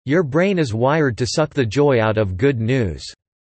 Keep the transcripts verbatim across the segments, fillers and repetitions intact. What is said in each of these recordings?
Your brain is wired to suck the joy out of good news.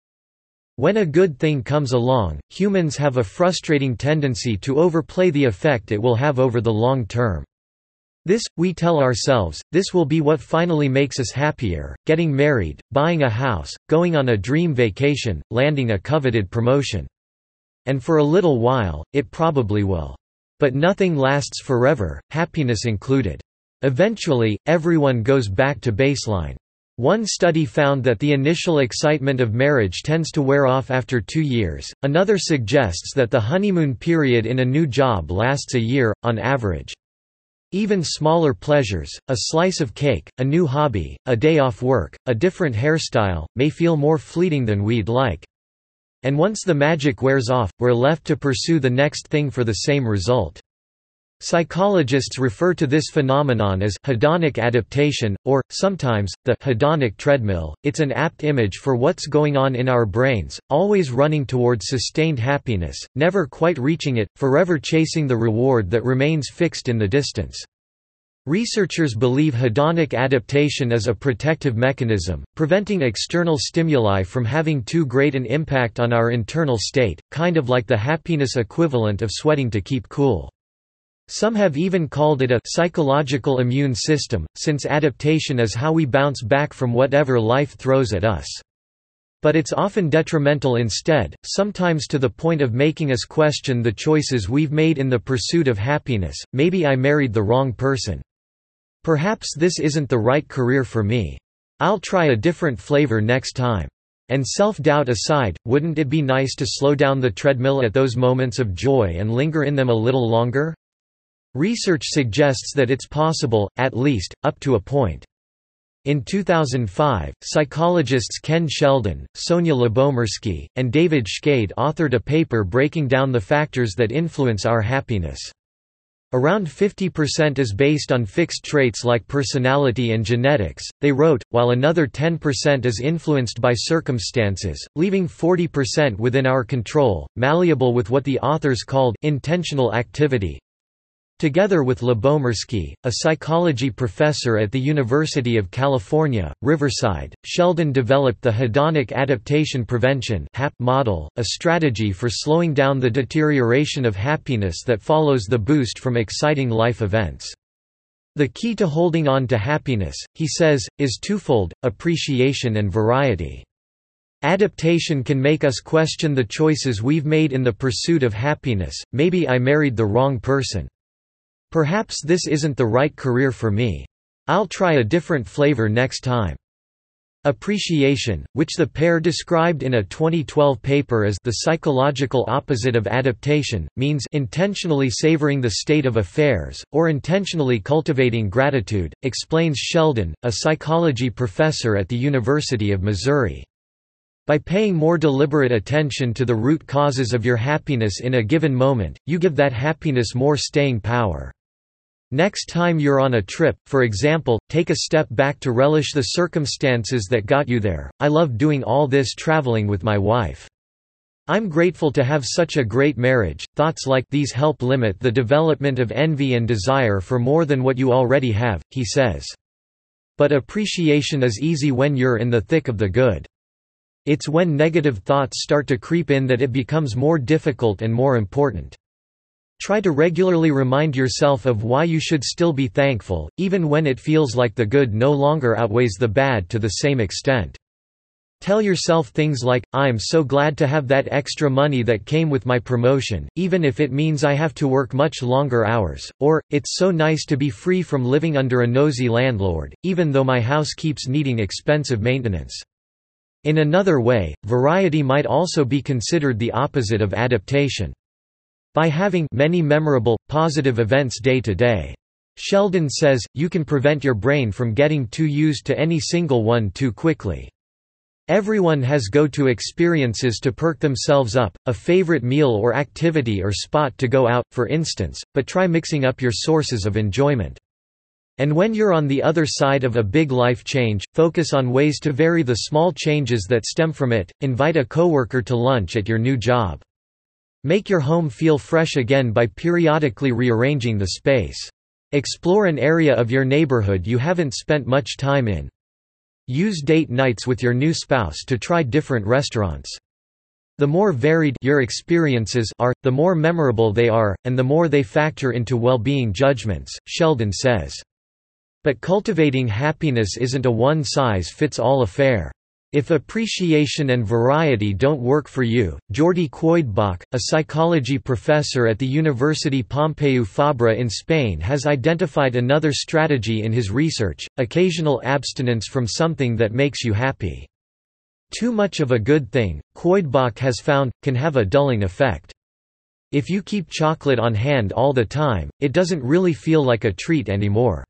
When a good thing comes along, humans have a frustrating tendency to overplay the effect it will have over the long term. This, we tell ourselves, this will be what finally makes us happier: getting married, buying a house, going on a dream vacation, landing a coveted promotion. And for a little while, it probably will. But nothing lasts forever, happiness included. Eventually, everyone goes back to baseline. One study found that the initial excitement of marriage tends to wear off after two years, another suggests that the honeymoon period in a new job lasts a year, on average. Even smaller pleasures, a slice of cake, a new hobby, a day off work, a different hairstyle, may feel more fleeting than we'd like. And once the magic wears off, we're left to pursue the next thing for the same result. Psychologists refer to this phenomenon as hedonic adaptation, or, sometimes, the hedonic treadmill. It's an apt image for what's going on in our brains, always running towards sustained happiness, never quite reaching it, forever chasing the reward that remains fixed in the distance. Researchers believe hedonic adaptation is a protective mechanism, preventing external stimuli from having too great an impact on our internal state, kind of like the happiness equivalent of sweating to keep cool. Some have even called it a psychological immune system, since adaptation is how we bounce back from whatever life throws at us. But it's often detrimental instead, sometimes to the point of making us question the choices we've made in the pursuit of happiness. Maybe I married the wrong person. Perhaps this isn't the right career for me. I'll try a different flavor next time. And self-doubt aside, wouldn't it be nice to slow down the treadmill at those moments of joy and linger in them a little longer? Research suggests that it's possible, at least, up to a point. In two thousand five, psychologists Ken Sheldon, Sonia Lyubomirsky, and David Schcade authored a paper breaking down the factors that influence our happiness. Around fifty percent is based on fixed traits like personality and genetics, they wrote, while another ten percent is influenced by circumstances, leaving forty percent within our control, malleable with what the authors called intentional activity. Together with Lyubomirsky, a psychology professor at the University of California, Riverside, Sheldon developed the Hedonic Adaptation Prevention (H A P) model, a strategy for slowing down the deterioration of happiness that follows the boost from exciting life events. The key to holding on to happiness, he says, is twofold: appreciation and variety. Adaptation can make us question the choices we've made in the pursuit of happiness. Maybe I married the wrong person. Perhaps this isn't the right career for me. I'll try a different flavor next time. Appreciation, which the pair described in a twenty twelve paper as the psychological opposite of adaptation, means intentionally savoring the state of affairs, or intentionally cultivating gratitude, explains Sheldon, a psychology professor at the University of Missouri. By paying more deliberate attention to the root causes of your happiness in a given moment, you give that happiness more staying power. Next time you're on a trip, for example, take a step back to relish the circumstances that got you there. I love doing all this traveling with my wife. I'm grateful to have such a great marriage. Thoughts like these help limit the development of envy and desire for more than what you already have, he says. But appreciation is easy when you're in the thick of the good. It's when negative thoughts start to creep in that it becomes more difficult and more important. Try to regularly remind yourself of why you should still be thankful, even when it feels like the good no longer outweighs the bad to the same extent. Tell yourself things like, I'm so glad to have that extra money that came with my promotion, even if it means I have to work much longer hours, or, it's so nice to be free from living under a nosy landlord, even though my house keeps needing expensive maintenance. In another way, variety might also be considered the opposite of adaptation. By having many memorable, positive events day to day, Sheldon says, you can prevent your brain from getting too used to any single one too quickly. Everyone has go-to experiences to perk themselves up, a favorite meal or activity or spot to go out, for instance, but try mixing up your sources of enjoyment. And when you're on the other side of a big life change, focus on ways to vary the small changes that stem from it. Invite a coworker to lunch at your new job. Make your home feel fresh again by periodically rearranging the space. Explore an area of your neighborhood you haven't spent much time in. Use date nights with your new spouse to try different restaurants. The more varied your experiences are, the more memorable they are, and the more they factor into well-being judgments, Sheldon says. But cultivating happiness isn't a one-size-fits-all affair. If appreciation and variety don't work for you, Jordi Cuoidbach, a psychology professor at the University Pompeu Fabra in Spain, has identified another strategy in his research: occasional abstinence from something that makes you happy. Too much of a good thing, Cuoidbach has found, can have a dulling effect. If you keep chocolate on hand all the time, it doesn't really feel like a treat anymore.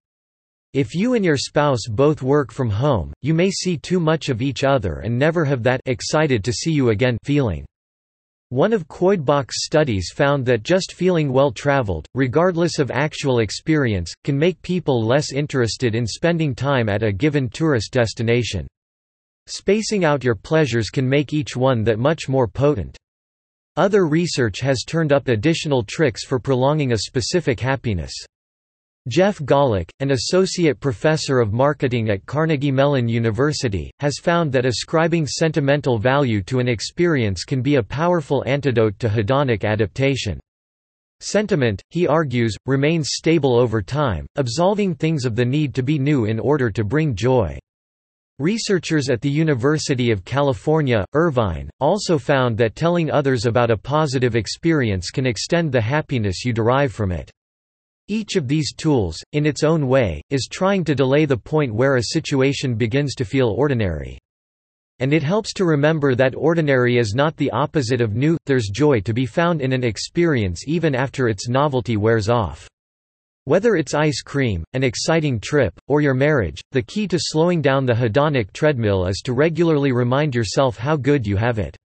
If you and your spouse both work from home, you may see too much of each other and never have that excited to see you again feeling. One of Cuoidbach's studies found that just feeling well-traveled, regardless of actual experience, can make people less interested in spending time at a given tourist destination. Spacing out your pleasures can make each one that much more potent. Other research has turned up additional tricks for prolonging a specific happiness. Jeff Golick, an associate professor of marketing at Carnegie Mellon University, has found that ascribing sentimental value to an experience can be a powerful antidote to hedonic adaptation. Sentiment, he argues, remains stable over time, absolving things of the need to be new in order to bring joy. Researchers at the University of California, Irvine, also found that telling others about a positive experience can extend the happiness you derive from it. Each of these tools, in its own way, is trying to delay the point where a situation begins to feel ordinary. And it helps to remember that ordinary is not the opposite of new. There's joy to be found in an experience even after its novelty wears off. Whether it's ice cream, an exciting trip, or your marriage, the key to slowing down the hedonic treadmill is to regularly remind yourself how good you have it.